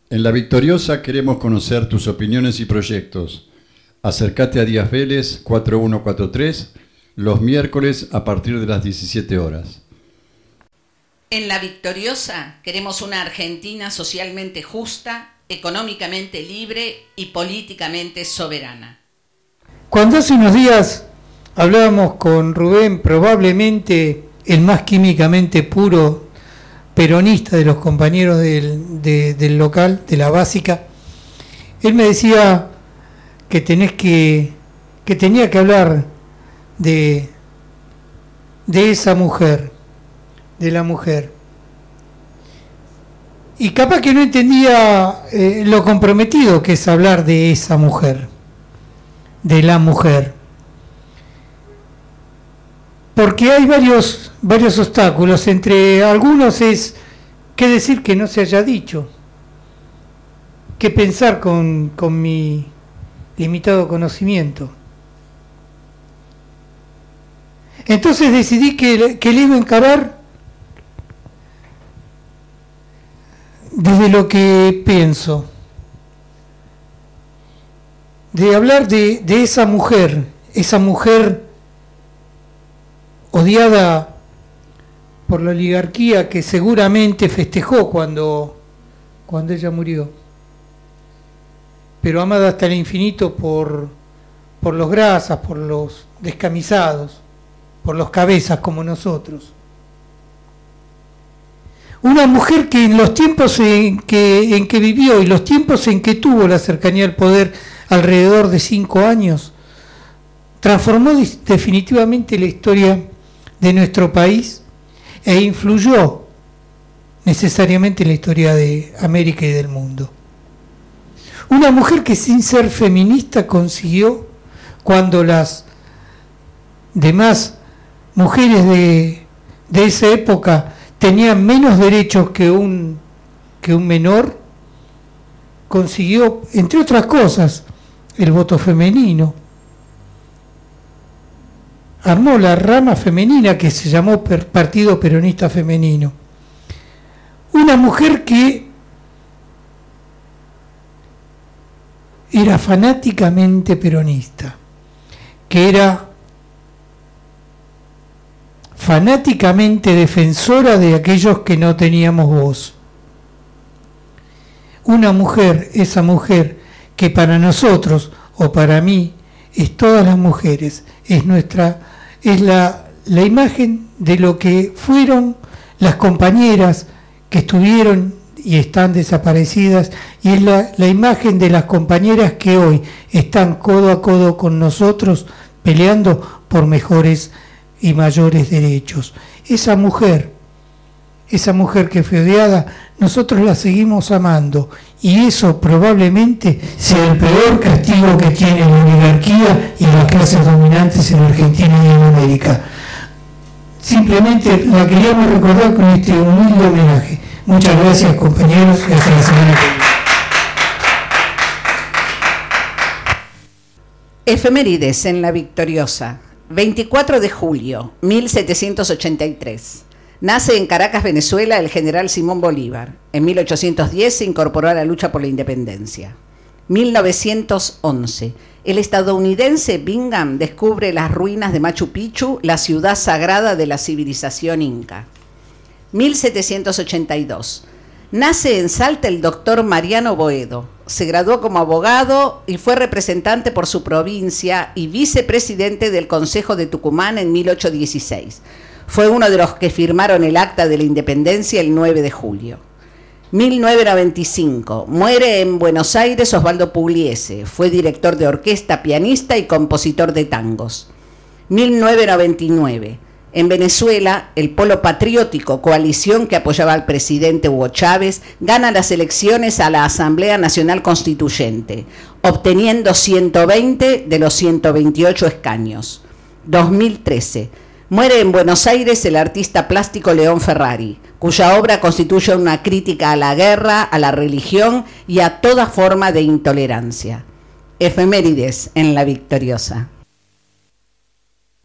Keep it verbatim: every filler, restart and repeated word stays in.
En La Victoriosa queremos conocer tus opiniones y proyectos. Acércate a Díaz Vélez cuatro uno cuatro tres los miércoles a partir de las diecisiete horas. En La Victoriosa queremos una Argentina socialmente justa, económicamente libre y políticamente soberana. Cuando hace unos días hablábamos con Rubén, probablemente el más químicamente puro peronista de los compañeros del, de, del local, de la básica, él me decía que tenés que, que tenía que hablar de, de esa mujer, de la mujer. Y capaz que no entendía eh, lo comprometido que es hablar de esa mujer, de la mujer. Porque hay varios, varios obstáculos, entre algunos es qué decir que no se haya dicho, qué pensar con, con mi limitado conocimiento. Entonces decidí que, que le iba a encarar desde lo que pienso, de hablar de, de esa mujer, esa mujer odiada por la oligarquía que seguramente festejó cuando, cuando ella murió, pero amada hasta el infinito por, por los grasas, por los descamisados, por los cabezas como nosotros. Una mujer que en los tiempos en que, en que vivió y los tiempos en que tuvo la cercanía al poder, alrededor de cinco años, transformó definitivamente la historia de nuestro país e influyó necesariamente en la historia de América y del mundo. Una mujer que sin ser feminista consiguió, cuando las demás mujeres de, de esa época tenían menos derechos que un, que un menor, consiguió, entre otras cosas, el voto femenino. Armó la rama femenina que se llamó Partido Peronista Femenino. Una mujer que era fanáticamente peronista, que era fanáticamente defensora de aquellos que no teníamos voz. Una mujer, esa mujer que para nosotros o para mí es todas las mujeres, es nuestra, es la, la imagen de lo que fueron las compañeras que estuvieron y están desaparecidas, y es la, la imagen de las compañeras que hoy están codo a codo con nosotros peleando por mejores y mayores derechos. Esa mujer, esa mujer que fue odiada, nosotros la seguimos amando, y eso probablemente sea el peor castigo que tiene la oligarquía y las clases dominantes en Argentina y en América. Simplemente la queríamos recordar con este humilde homenaje. Muchas gracias, compañeros, y hasta la semana que viene. Efemérides en La Victoriosa. veinticuatro de julio, mil setecientos ochenta y tres. Nace en Caracas, Venezuela, el general Simón Bolívar. En mil ochocientos diez se incorporó a la lucha por la independencia. mil novecientos once. El estadounidense Bingham descubre las ruinas de Machu Picchu, la ciudad sagrada de la civilización inca. mil setecientos ochenta y dos. Nace en Salta el doctor Mariano Boedo. Se graduó como abogado y fue representante por su provincia y vicepresidente del Consejo de Tucumán en mil ochocientos dieciséis. Fue uno de los que firmaron el Acta de la Independencia el nueve de julio. mil novecientos noventa y cinco. Muere en Buenos Aires Osvaldo Pugliese. Fue director de orquesta, pianista y compositor de tangos. mil novecientos noventa y nueve. En Venezuela, el Polo Patriótico, coalición que apoyaba al presidente Hugo Chávez, gana las elecciones a la Asamblea Nacional Constituyente, obteniendo ciento veinte de los ciento veintiocho escaños. dos mil trece. Muere en Buenos Aires el artista plástico León Ferrari, cuya obra constituye una crítica a la guerra, a la religión y a toda forma de intolerancia. Efemérides en La Victoriosa.